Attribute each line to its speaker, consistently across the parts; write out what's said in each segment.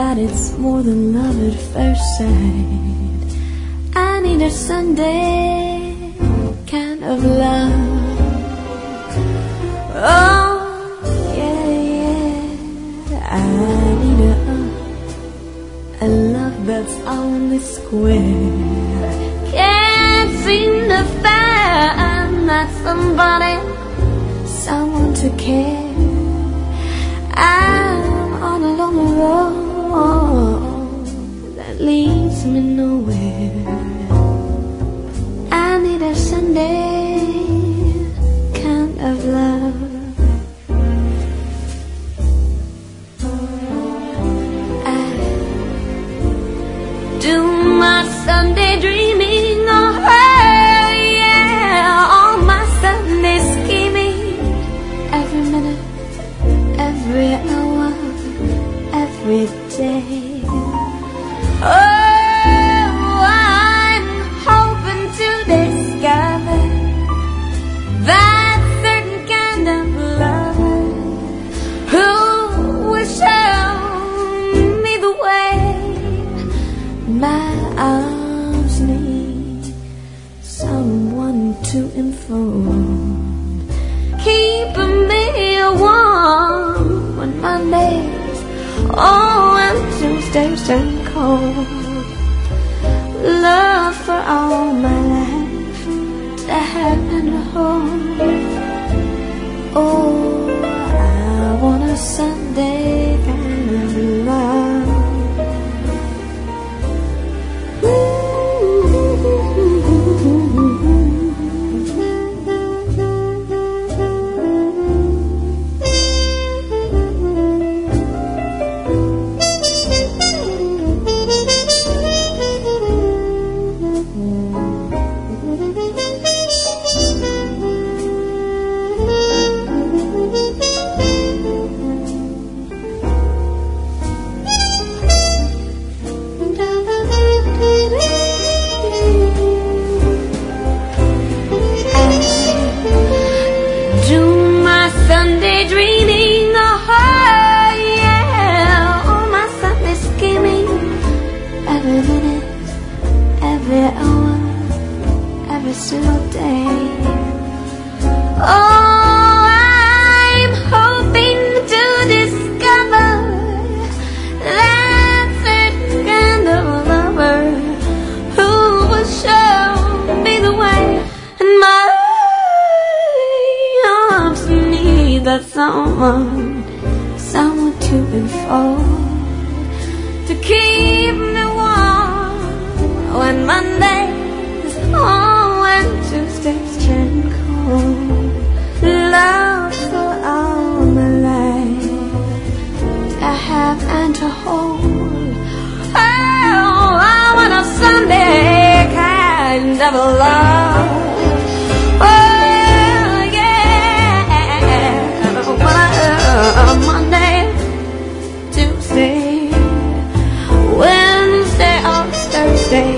Speaker 1: that it's more than love at first sight. I need a Sunday kind of love. Oh, yeah, yeah. I need a love that's on the square. Can't seem to find that somebody, someone to care. I'm on a long road that leads me nowhere. I need a Sunday kind of love. I do my Sunday dreaming, oh yeah, all my Sunday scheming, every minute, every hour, every day. Oh, I'm hoping to discover that certain kind of lover who will show me the way my arms need, someone to inform, keeping me warm on Mondays, oh, and Tuesdays turn cold. Love for all my life to have and hold. Oh, I want a Sunday kind of love. Sunday dreaming, oh yeah, all my Sunday scheming, every minute, every hour, every single day. Oh, I'm hoping to discover that certain kind of lover who will show me the way, and my arms need that someone to enfold, to keep me warm when Mondays, oh, and Tuesdays turn cold. Love for all my life to have and to hold. Oh, I want a Sunday kind of love. Monday, Tuesday, Wednesday or Thursday,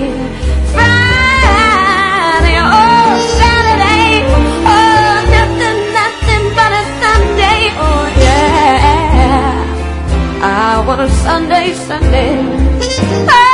Speaker 1: Friday or Saturday, oh, nothing but a Sunday, oh yeah, I want a Sunday.